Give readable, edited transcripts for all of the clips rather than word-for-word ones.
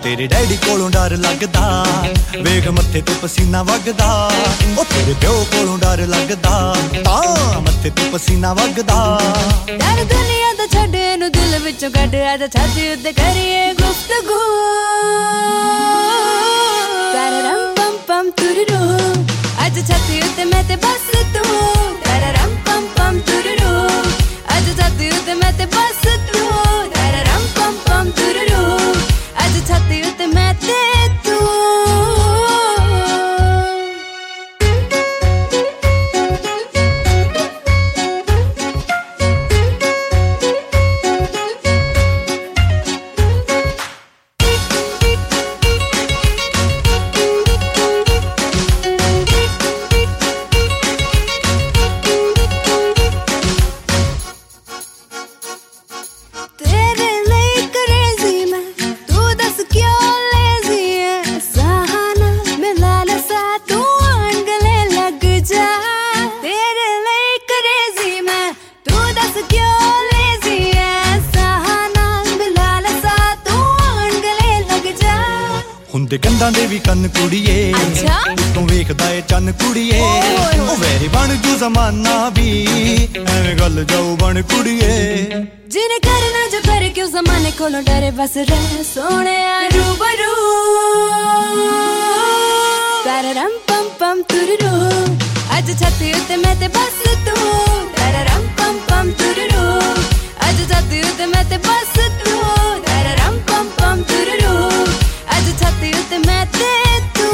तेरे डैडी कोलों डर लगदा, वेख मत्थे ते पसीना वगदा। ओ तेरे प्यो कोलों डर लगदा, तां मत्थे ते पसीना वगदा। डर दुनिया दा छड्ड इनू दिल विचों कढ, आजा छाती उत्ते करिए गुफ्तगू। तररम पम पम तुररू, आजा छाती उत्ते मैं ते बस तू। तररम पम पम तुररू, आजा छाती उत्ते मैं ते बस तू। तररम पम पम तुररू, आजा छाती उत्ते मैं ते तू। हुंदे गंदा दे भी कन्न कुड़िए, तू वेखदा ए चन्न कुड़िए। ओ वेरी बन जू जमाना भी, एवें गल जाऊ बन कुड़िए। जिन्हें करना जो करे, क्यों जमाने कोलों डरे, बस रह सोने रूबरू। तररम पम पम तुररू, अज छाती उत्ते मैं ते बस तू। तररम पम पम तुररू, अज छाती उत्ते मैं ते बस तू। तररम पम पम तुररू, अज छाती उत्ते मैं ते तू।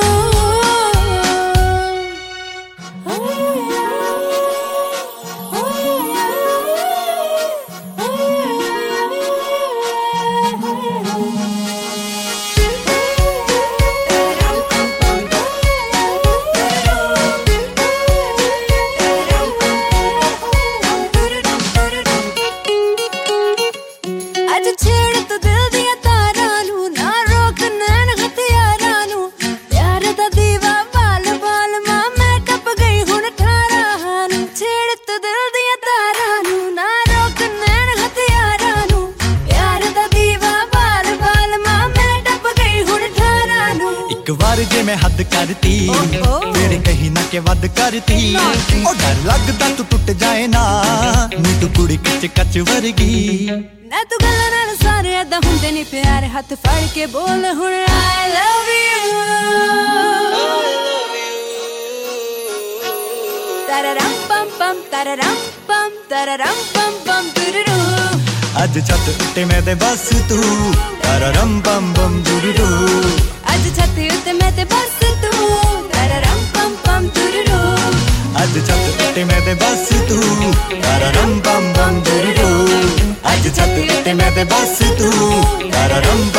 अज छेड़ तो दिल दिया तारा नू, ना रोक नैन हथियारा नू। प्यार दा दीवा बाल बाल मां मैं टप गई हुण 18 नू। छेड़ तो दिल दिया तारा नू, ना रोक नैन हथियारा नू। प्यार दा दीवा बाल बाल मां मैं टप गई हुण 18 नू। एक बार जे मैं हद करती, तेरे कहीं ना के वद करती। ओ डर लगदा तू टुट जाए ना, नी तू कुड़ी कच कच वर्गी। ना तू गल्लां नाल सारे ऐदां हुंदे नी प्यारे, हत्थ फड़ के बोल हुण I love you। तररम पम पम तररम पम तररम पम पम तुररू, अज छत उत्ते मैं ते बस तू। तररम पम पम तुररू, अज छाती उत्ते मैं ते बस तू। तररम पम पम तुररू, अज छत उत्ते मैं ते बस तू। तररम पम पम तुररू, अज छत उत्ते मैं ते बस तू। तररम